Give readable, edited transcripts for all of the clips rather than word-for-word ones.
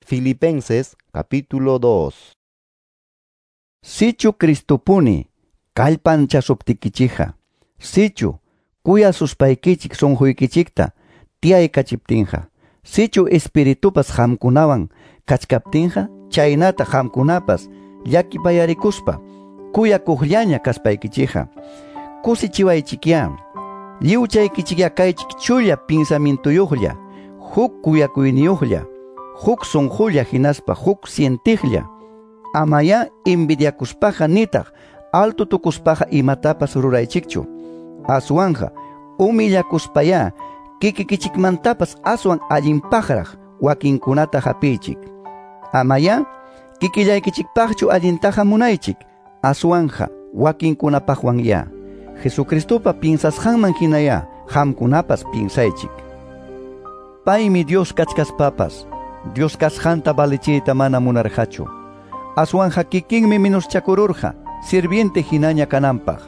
Filipenses capítulo 2. Sichu Cristopuni, kallpancha suptikichija. Sichu, kuya suspaykichik sonjuykichikta, tiaykachiptinja. Sichu espiritupas hamkunawan kachkaptinja, chaynata hamkunapas llakipayarikuspa, kuya kuqllaña kaspaykichija. Kusichiwaychikya, liwchaykichikya kaychik chulla pensamientuyuqlla, huk kuyakuyniyuqlla, huk sonjulla hinaspa huk sientijlla. Amaya envidiakuspaja nitaq alto tukuspaja imatapas ruraychikchu. Aswanja umillakuspaya kikikichikmantapas aswan allinpaqraq wakinkunata hapiychik. Amaya kikillaykichikpaqchu allintaja munaychik. Aswanja wakinkunapaqwanya. Jesucristopa pinsasqanman hinaya hamkunapas pinsaychik. Paymi Dios kachkaspapas, Dios kasqanta valichiyta mana munarqachu. Aswanja kikinmi minuschakururqa, sirviente hinaña kananpaq.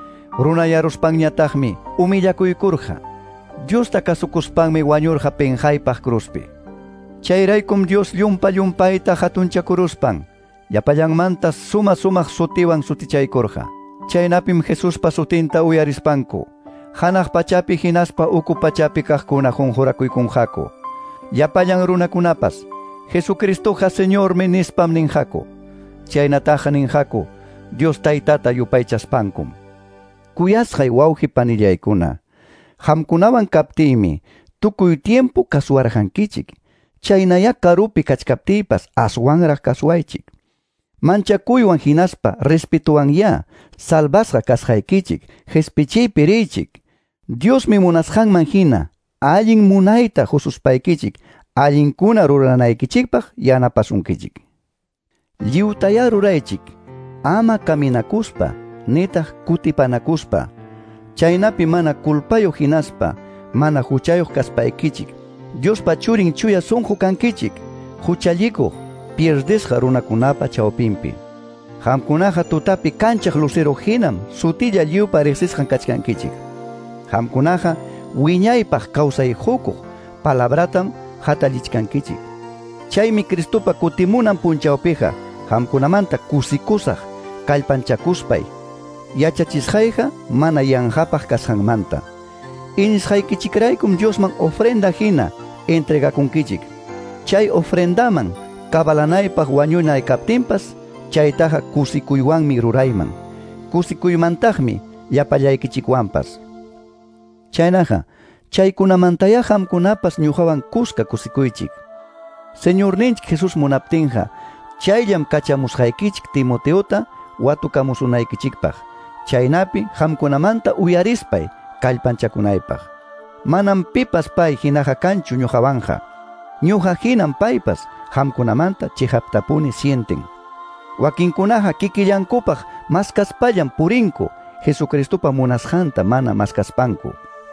Runayaruspanñataqmi umillakuykurqa. Diosta kasukuspanmi wañurqa penjaypaq cruzpi. Chayraykum Dios llumpa-llumpayta hatunchakuruspan, llapallanmanta suma-sumaq sutiwan sutichaykurqa. Chaynapim Jesuspa sutinta uyarispanku. Hanaq pachapi hinaspa uku pachapi kaqkuna junjurakuykunqaku. Llapallan runakunapas, Jesucristoqa Señormi nispam ninqaku. Chaynataqa ninqaku, Dios taytata yupaychaspankum. Kuyasqay wawqi panillaykuna, hamkunawan kaptiymi tukuy tiempo kasuwarqankichik. Chaynaya karupi kachkaptiypas aswanraq kasuwaychik. Manchakuywan hinaspa respetuwanya salvasqa kasqaykichik, jespichiypi riychik. Diosmi munasqanman hina, allin munayta hususpaykichik, allinkuna ruranaykichikpaq yanapasunkichik. Lliwtaya ruraychik, ama kaminakuspa, nitaq kutipanakuspa. Chaynapi mana kulpayuq hinaspa, mana huchayuq kaspaykichik. Diospa churin chuya sunqu kankichik, huchallikuq, pierdesqa runakunapa chawpinpi. Hamkunaqa tutapi kanchaq lucero hinam, sutilla lliwpa riqsisqan kachkankichik. Hamkunaqa wiñaypaq kawsay hukuq, palabratam hatalichkankichik. Chaymi Cristopa kutimunan punchawpiqa, hamkunamanta kusikusaq, kallpanchakuspay. Yachachisqayqa mana yanqapaq kasqanmanta. Inisqaykichikraykum Diosman ofrenda hina entregakunkichik. Chay ofrendaman kabalanaypaq wañunaykaptinpas, chaytaqa kusikuywanmi rurayman. Kusikuymantaqmi llapallaykichikwanpas. Chaynaqa, chaykunamantaya hamkunapas ñuqawan kuska kusikuychik. Señorninchik Jesus munaptinqa, chayllam kachamusqaykichik Timoteota watukamusunaykichikpaq. Chaynapi hamkunamanta uyarispay kallpanchakunaypaq. Manam pipas pay hinaqa kanchu ñuqawanja. Ñuqa hinam paypas hamkunamanta chihaptapuni sienten. Wakinkunaqa kikillankupaq maskaspallan purinku, Jesucristopa munasqanta mana maskaspanku.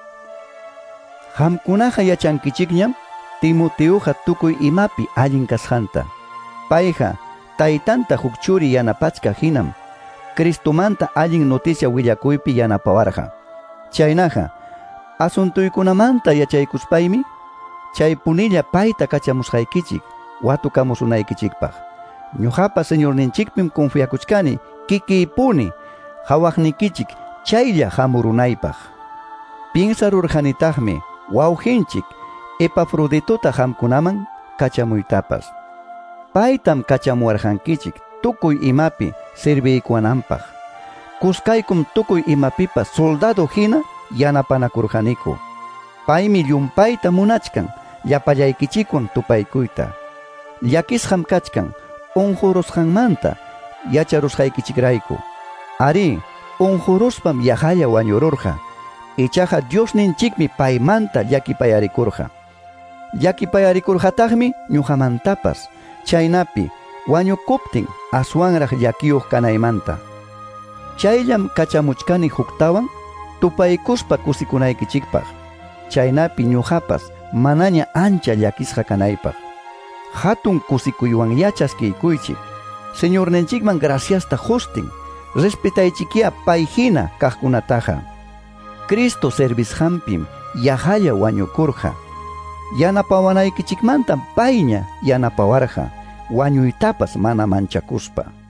Hamkunaqa yachankichikñam Timoteoqa tukuy imapi allin kasqanta. Payqa taytanta huk churi yanapachka hinam, Cristomanta allin noticia willakuypi yanapawarqa. Chaynaqa, asuntuykunamanta yachaykuspaymi, chay punilla payta kachamusqaykichik, watukamusunaykichikpaq. Ñuqapa Señorninchikpim confiakuchkani, kikiypuni, hawaqnikichik chaylla hamurunaypaq. Pinsarurqanitaqmi, wawqinchik, Epafroditota hamkunaman kachamuytapas. Paytam kachamuwarqankichik tukuy imapi sirviykuwananpaq. Kuskaykum tukuy imapipas soldado hina yanapanakurqaniku. Paymi llumpayta munachkan llapallaykichikwan tupaykuyta. Llakisqam kachkan unjurusqanmanta yacharusqaykichikrayku. Ari, unjuruspam yajalla wañururqa. Ichaqa Diosninchikmi paymanta llakipayarikurqa. Llakipayarikurqataqmi ñuqamantapas, chaynapi wañukuptin aswanraq llakiyuq kanaymanta. Chayllam kachamuchkani huktawan tupaykuspa kusikunaykichikpaq. Chaynapi ñuqapas manaña ancha llakisqa kanaypaq. Hatun kusikuywan yachaskiykuychik. Señorninchikman graciasta hustin, respetaychikya payhina kaqkunataqa. Cristo servisqanpim yajalla wañukurqa. Yanapawanaykichikmantam payña yanapawarqa, wañuytapas mana manchakuspa.